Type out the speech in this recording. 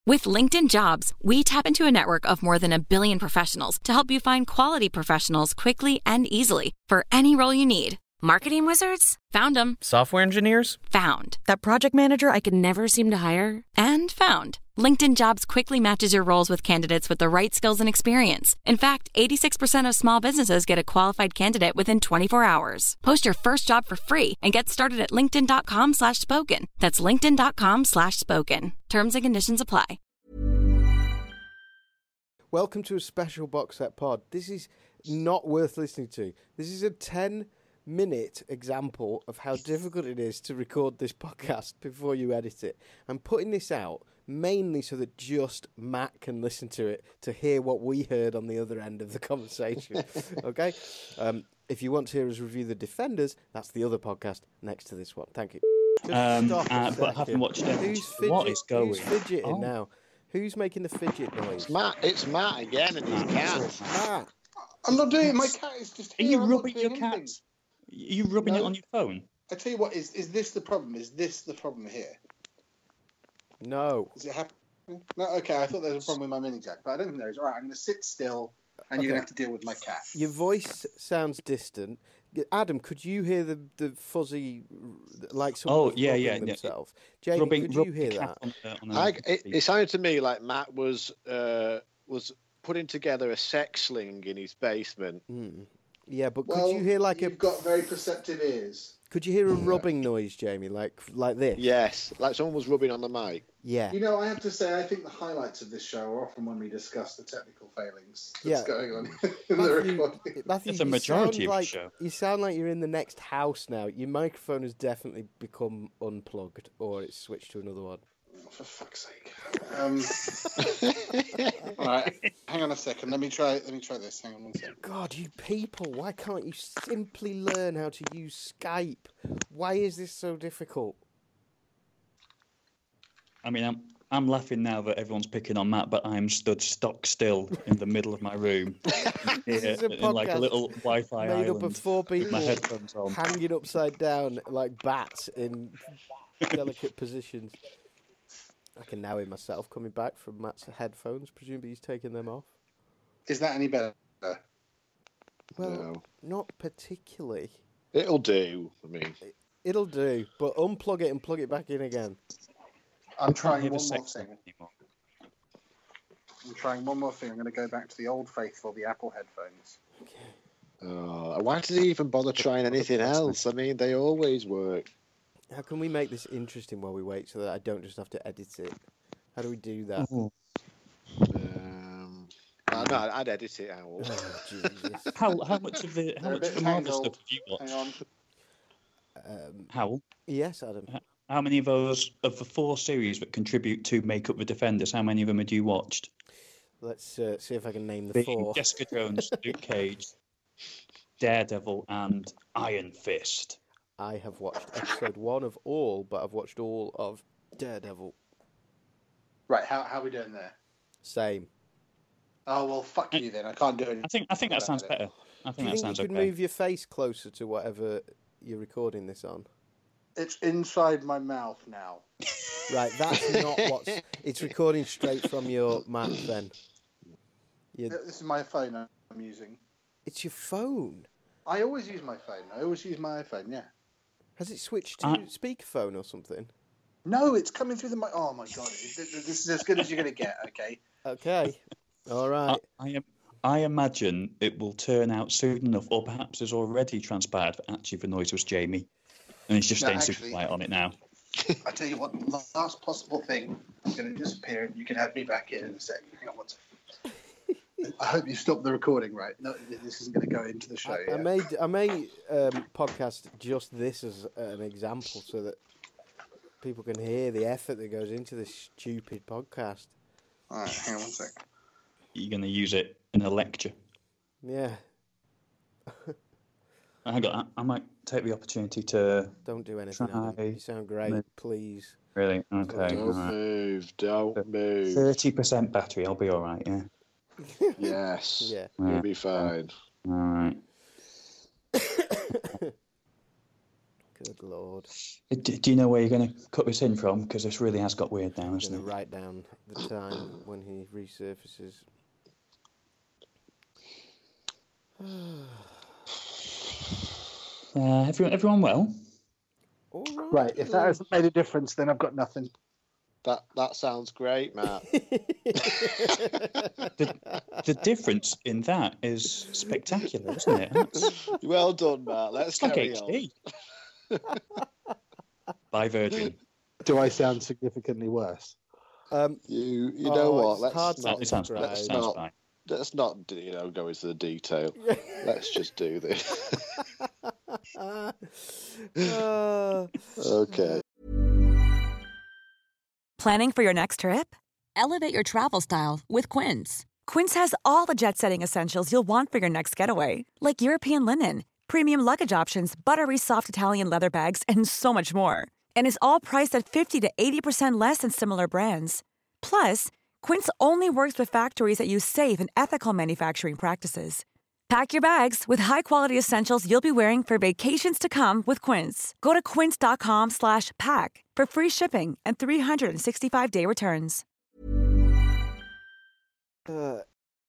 With LinkedIn Jobs, we tap into a network of more than 1 billion professionals to help you find quality professionals quickly and easily for any role you need. Marketing wizards? Found them. Software engineers? Found. That project manager I could never seem to hire? And found. LinkedIn Jobs quickly matches your roles with candidates with the right skills and experience. In fact, 86% of small businesses get a qualified candidate within 24 hours. Post your first job for free and get started at linkedin.com/spoken. That's linkedin.com/spoken. Terms and conditions apply. Welcome to a special box set pod. This is not worth listening to. This is a 10-minute example of how difficult it is to record this podcast before you edit it. I'm putting this out mainly so that just Matt can listen to it to hear what we heard on the other end of the conversation. Okay? If you want to hear us review The Defenders, that's the other podcast next to this one. Thank you. But I haven't watched it. What is going? Who's fidgeting now? Who's making the fidget noise? It's Matt again and his cat. Matt. I'm not doing it. My cat is just here. Are you rubbing your cat? Are you rubbing it on your phone? I tell you what, is this the problem? Is this the problem here? No. Is it happening? No, okay, I thought there was a problem with my mini jack, but I don't think there is. All right, I'm going to sit still, and you're going to have to deal with my cat. Your voice sounds distant. Adam, could you hear the fuzzy, like someone rubbing themselves? Jamie, could you hear that? It sounded to me like Matt was putting together a sex sling in his basement. Yeah, but could you hear you've got very perceptive ears. Could you hear a rubbing noise, Jamie, like this? Yes, like someone was rubbing on the mic. Yeah. You know, I have to say, I think the highlights of this show are often when we discuss the technical failings that's going on in the recording. Matthew, it's a majority of the show. You sound like you're in the next house now. Your microphone has definitely become unplugged, or it's switched to another one. For fuck's sake. All right, hang on a second. Let me try this. Hang on one second. God, you people, why can't you simply learn how to use Skype? Why is this so difficult? I mean, I'm laughing now that everyone's picking on Matt, but I'm stood stock still in the middle of my room. This is a podcast in like a little Wi-Fi made island up of 4 people with my headphones on. hanging upside down like bats in delicate positions. I can now hear myself coming back from Matt's headphones. Presumably he's taking them off. Is that any better? Well, No. not particularly. It'll do. I mean, It'll do, but unplug it and plug it back in again. I'm trying Hear one the more sex thing. anymore. I'm trying one more thing. I'm going to go back to the old faithful, the Apple headphones. why did he even bother trying anything else? I mean, they always work. How can we make this interesting while we wait so that I don't just have to edit it? How do we do that? No, I'd edit it out. Oh, Jesus. How much of the Marvel stuff have you watched? Hang on. Howell? Yes, Adam. How many of those, of the 4 series that contribute to make up the Defenders, how many of them had you watched? Let's see if I can name the Being 4. Jessica Jones, Luke Cage, Daredevil, and Iron Fist. I have watched episode 1 of all, but I've watched all of Daredevil. Right, how are we doing there? Same. Oh, well, fuck you then. I can't do it. I think that sounds better. I Do think you that sounds you could okay. move your face closer to whatever you're recording this on? It's inside my mouth now. Right, that's not what's... It's recording straight from your Mac then. This is my phone I'm using. It's your phone. I always use my phone. I always use my iPhone, yeah. Has it switched to speakerphone or something? No, it's coming through the mic. Oh, my God. This is as good as you're going to get, okay? Okay. All right. I imagine it will turn out soon enough, or perhaps has already transpired that actually the noise was Jamie. And he's just staying super quiet on it now. I tell you what, the last possible thing is going to disappear, and you can have me back in a sec. Hang on one second. I hope you stopped the recording, right? No, this isn't going to go into the show. I made podcast just this as an example so that people can hear the effort that goes into this stupid podcast. All right, hang on one sec. You're going to use it in a lecture. Yeah. I might take the opportunity to... Don't do anything, Adam. You sound great, please. Really? Okay. Don't move. Don't move. 30% battery, I'll be all right, yeah? Yes. Yeah. You'll be fine. All right. Good Lord. Do you know where you're going to cut this in from? Because this really has got weird now, I'm hasn't going to it? write down the time when he resurfaces. Everyone well? All Right, if that hasn't made a difference, then I've got nothing. That sounds great, Matt. The difference in that is spectacular, isn't it? Well done, Matt. Let's It's like carry on. HD. By Virgin. Do I sound significantly worse? You know what? It's hard Let's to It sounds describe. fine. let's not go into the detail. Let's just do this. Okay. Planning for your next trip? Elevate your travel style with Quince. Quince has all the jet-setting essentials you'll want for your next getaway, like European linen, premium luggage options, buttery soft Italian leather bags, and so much more. And is all priced at 50 to 80% less than similar brands. Plus, Quince only works with factories that use safe and ethical manufacturing practices. Pack your bags with high-quality essentials you'll be wearing for vacations to come with Quince. Go to quince.com/pack for free shipping and 365-day returns.